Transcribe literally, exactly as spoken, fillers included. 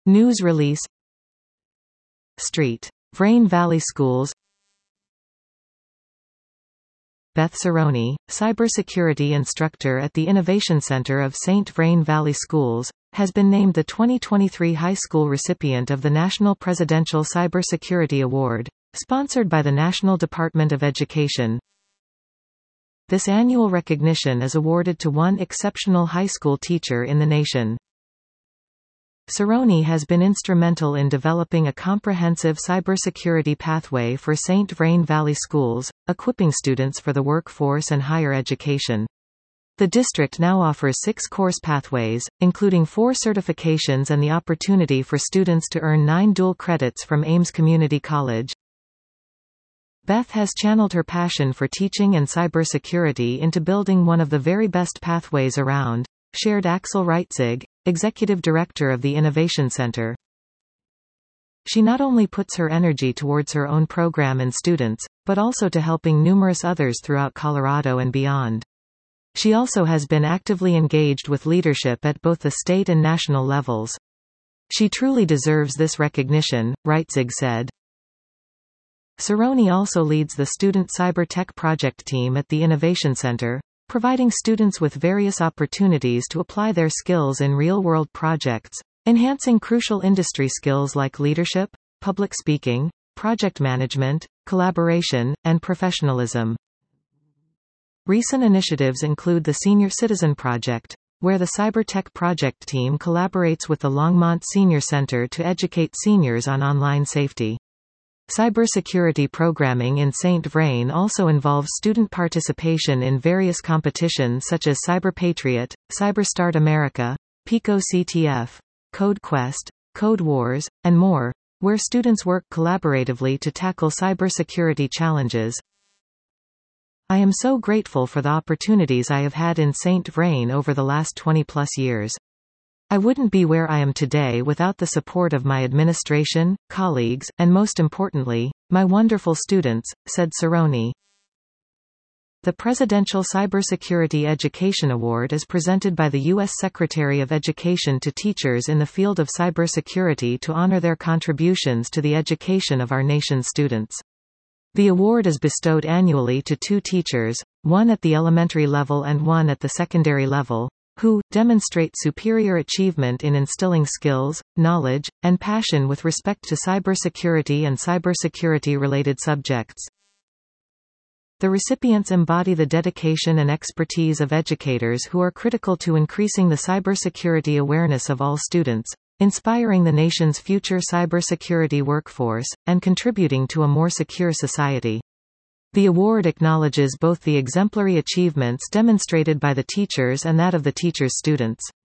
News release. Street. Vrain Valley Schools. Beth Cerrone, cybersecurity instructor at the Innovation Center of Saint Vrain Valley Schools, has been named the twenty twenty-three high school recipient of the National Presidential Cybersecurity Award, sponsored by the National Department of Education. This annual recognition is awarded to one exceptional high school teacher in the nation. Cerrone has been instrumental in developing a comprehensive cybersecurity pathway for Saint Vrain Valley Schools, equipping students for the workforce and higher education. The district now offers six course pathways, including four certifications and the opportunity for students to earn nine dual credits from Ames Community College. Beth has channeled her passion for teaching and cybersecurity into building one of the very best pathways around, shared Axel Reitzig, Executive Director of the Innovation Center. She not only puts her energy towards her own program and students, but also to helping numerous others throughout Colorado and beyond. She also has been actively engaged with leadership at both the state and national levels. She truly deserves this recognition, Reitzig said. Cerrone also leads the Student Cyber Tech Project team at the Innovation Center, providing students with various opportunities to apply their skills in real-world projects, enhancing crucial industry skills like leadership, public speaking, project management, collaboration, and professionalism. Recent initiatives include the Senior Citizen Project, where the Cyber Tech Project team collaborates with the Longmont Senior Center to educate seniors on online safety. Cybersecurity programming in Saint Vrain also involves student participation in various competitions such as Cyber Patriot, CyberStart America, Pico C T F, Code Quest, Code Wars, and more, where students work collaboratively to tackle cybersecurity challenges. I am so grateful for the opportunities I have had in Saint Vrain over the last twenty plus years. I wouldn't be where I am today without the support of my administration, colleagues, and most importantly, my wonderful students, said Cerrone. The Presidential Cybersecurity Education Award is presented by the U S Secretary of Education to teachers in the field of cybersecurity to honor their contributions to the education of our nation's students. The award is bestowed annually to two teachers, one at the elementary level and one at the secondary level, who demonstrate superior achievement in instilling skills, knowledge, and passion with respect to cybersecurity and cybersecurity-related subjects. The recipients embody the dedication and expertise of educators who are critical to increasing the cybersecurity awareness of all students, inspiring the nation's future cybersecurity workforce, and contributing to a more secure society. The award acknowledges both the exemplary achievements demonstrated by the teachers and that of the teachers' students.